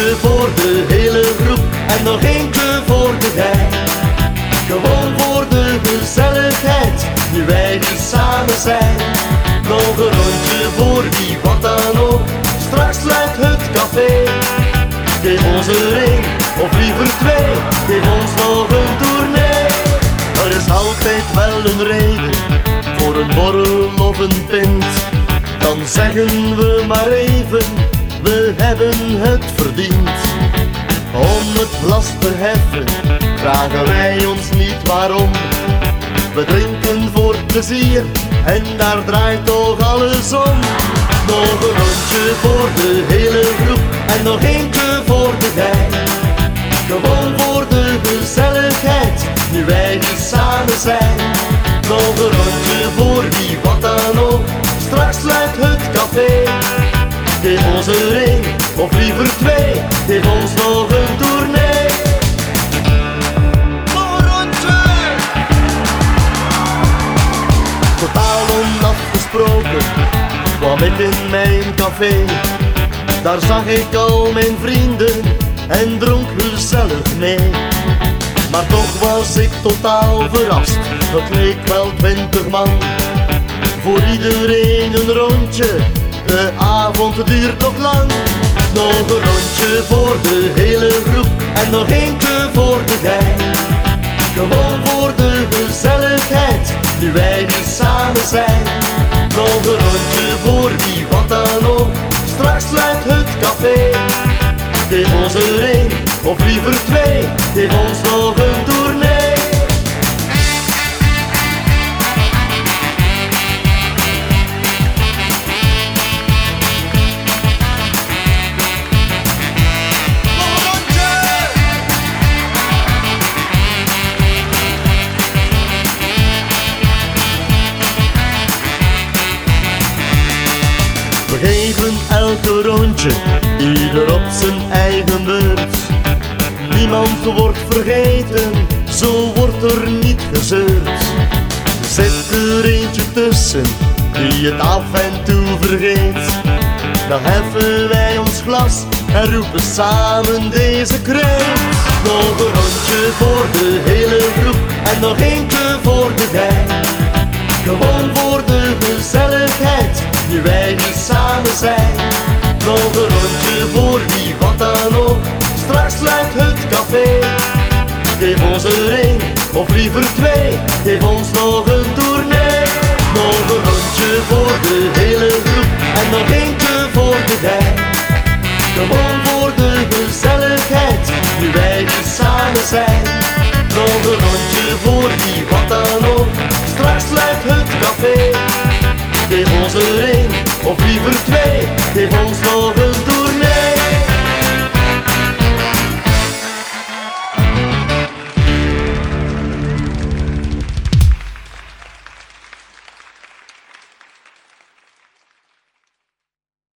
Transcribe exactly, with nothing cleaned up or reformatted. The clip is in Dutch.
rondje voor de hele groep en nog eentje voor de gein. Gewoon voor de gezelligheid, nu wij hier samen zijn. Nog een rondje voor wie wat dan ook, straks sluit het café. Geef ons een ring, of liever twee, geef ons nog een tournee. Er is altijd wel een reden, voor een borrel of een pint. Dan zeggen we maar even, we hebben het verdiend. Om het glas te heffen, vragen wij ons niet waarom. We drinken voor plezier, en daar draait toch alles om. Nog een rondje voor de hele groep, en nog eentje voor de gein. Gewoon voor de gezelligheid, nu wij hier samen zijn. Nog een rondje voor wie wat dan ook, straks sluit het café. Geef ons een ring, of liever twee, geef ons nog een tournee. Nog een rondje! Totaal onafgesproken kwam ik in mijn café. Daar zag ik al mijn vrienden en dronk gezellig mee. Maar toch was ik totaal verrast, het leek wel twintig man. Voor iedereen een rondje, de avond duurt nog lang. Nog een rondje voor de hele groep en nog eentje voor de gein. Gewoon voor de gezelligheid, nu wij hier samen zijn. Nog een rondje voor wie wat dan ook, straks sluit het café. Geef ons een ring, of liever twee, geef ons nog een tournee. We geven elke rondje, ieder op zijn eigen beurt. Niemand wordt vergeten, zo wordt er niet gezeurd. Zit er eentje tussen, die het af en toe vergeet. Dan heffen wij ons glas en roepen samen deze kreet. Nog een rondje voor de hele groep en nog eentje voor de gein. Gewoon voor de gezelligheid, nu wij hier samen zijn. Nog een rondje voor wie wat dan ook, straks sluit het café. Geef ons een ring, of liever twee, geef ons nog een tournee. Nog een rondje voor de hele groep en nog eentje voor de gein. Gewoon voor de gezelligheid, nu wij hier samen zijn. Nog een rondje voor wie wat dan ook, straks sluit het café. Geef ons een ring, of liever twee, geef ons nog